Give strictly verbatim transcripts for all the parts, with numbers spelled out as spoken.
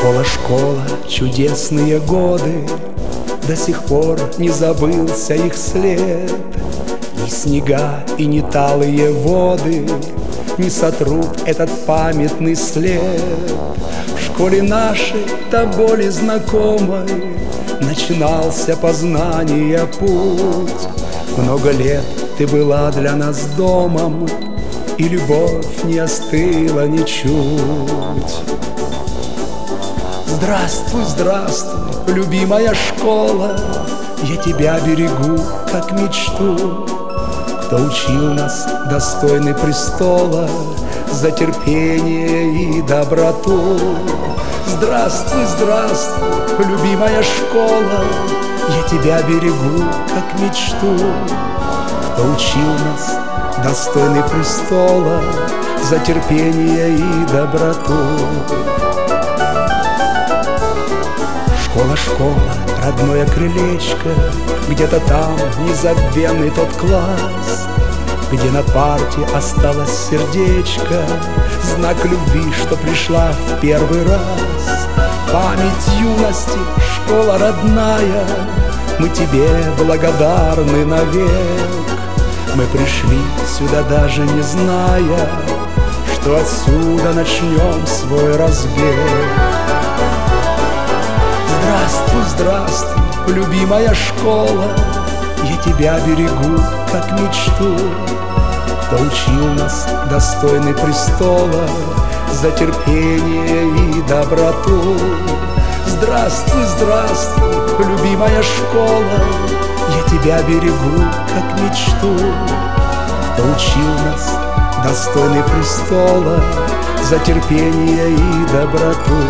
Школа, школа, чудесные годы, до сих пор не забылся их след. Ни снега и ни талые воды не сотрут этот памятный след. В школе нашей, до боли знакомой, начинался познания путь. Много лет ты была для нас домом, и любовь не остыла ничуть. Здравствуй, здравствуй, любимая школа, я тебя берегу, как мечту. Кто учил нас достойны престола за терпение и доброту. Здравствуй, здравствуй, любимая школа, я тебя берегу, как мечту. Кто учил нас достойны престола за терпение и доброту. Школа, школа, родное крылечко, где-то там незабвенный тот класс, где на парте осталось сердечко, знак любви, что пришла в первый раз. Память юности, школа родная, мы тебе благодарны навек. Мы пришли сюда даже не зная, что отсюда начнем свой разбег. Здравствуй, здравствуй, любимая школа, я тебя берегу, как мечту. Кто учил нас достойны престола за терпение и доброту. Здравствуй, здравствуй, любимая школа, я тебя берегу, как мечту. Кто учил нас достойны престола за терпение и доброту.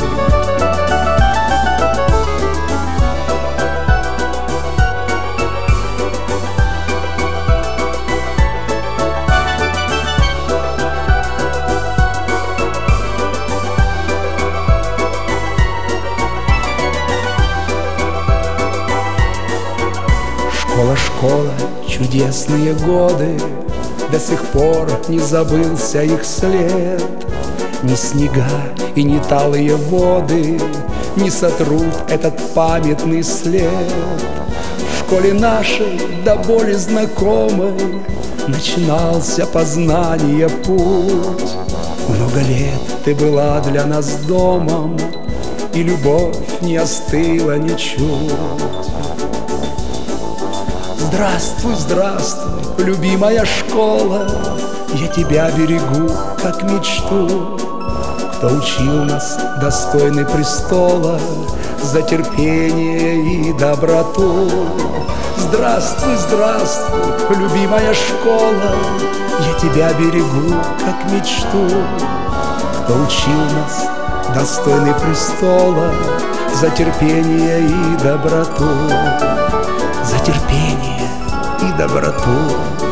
Школа, школа, чудесные годы, до сих пор не забылся их след. Ни снега и ни талые воды не сотрут этот памятный след. В школе нашей, до боли знакомой, начинался познания путь. Много лет ты была для нас домом, и любовь не остыла ничуть. Здравствуй, здравствуй, любимая школа, я тебя берегу, как мечту. Кто учил нас достойны престола за терпение и доброту. Здравствуй, здравствуй, любимая школа, я тебя берегу, как мечту. Кто учил нас достойны престола за терпение и доброту. За терпение и доброту.